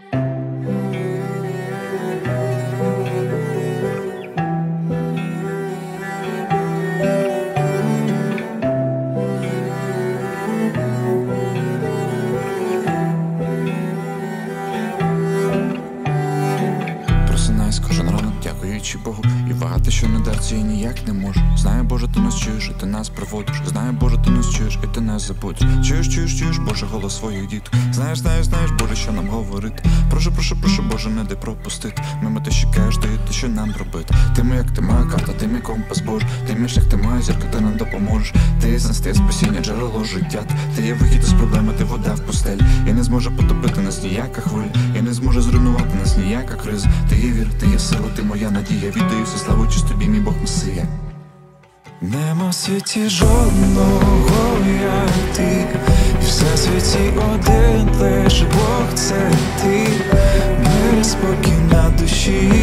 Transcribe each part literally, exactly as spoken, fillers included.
Кожен ранок, дякуючи Богу, і вагати, що не дарці, я ніяк не можу. Знаю, Боже, ти нас чуєш, і ти нас проводиш. Знаю, Боже, ти нас чуєш, і ти нас забудеш. Чуєш, чуєш, чуєш, Боже, голос своїх діток. Знаєш, знаєш, знаєш, Боже, що нам говорити. Прошу, прошу, прошу, Боже, не дай пропустити. Мимо те, що кажеш, ти, те, що нам робити. Ти ми, як ти моя карта, ти мій компас, Боже. Ти мій шлях, ти моя зірка, ти нам допоможеш. Ти є сенс, ти є спасіння, джерело життя. Ти є вихід із проблеми, ти вода в пустелі. І не зможе потопити нас ніяка хвиля. І не зможе зруйнувати нас ніяка криза. Ти є вір, ти є сила, ти моя надія. Віддаю все славу честь тобі, мій Бог Месія. Нема в світі жодного, як ти, і все світі один лише Бог, це ти. Мир і спокій на душі,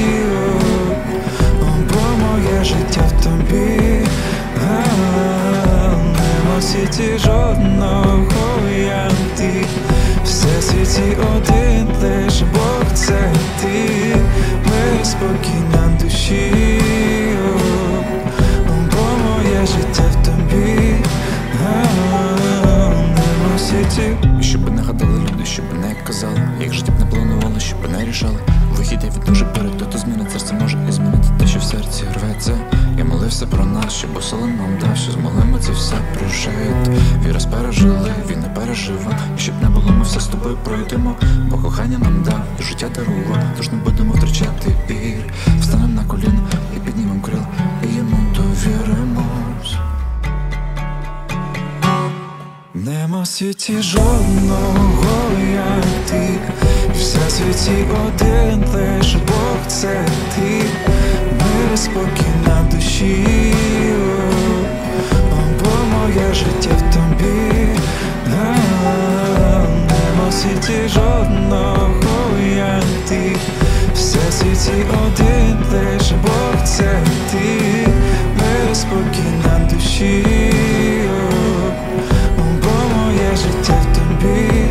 о, бо моє життя в тобі. Нема в світі жодного, як ти, все світі один лише Бог, це ти. Мир і спокій на душі, життя в тобі, нема в світі. І щоб не гадали люди, щоб не казали, як життя б не планували, щоб не рішали. Вихід я від дуже перед, то змінить серце може і змінити те, що в серці рветься. Я молився про нас, щоб осоли нам дав, що змогли ми це все прожити. Віра спережили, він не переживав. І щоб не було, ми все з тобою пройдемо. Бо кохання нам дав, і життя дарував. Тож не будемо втрачати вір. Встанем на коліна і піднімем крил, і йому довіримось. Нема в світі жодного, як ти, і все світі один лише Бог, це ти. Мир і спокій на душі, о, бо моє життя в тобі. Нема в світі жодного, як ти, все світі один лише Бог, це ти. Мир і спокій на душі, життя в тобі.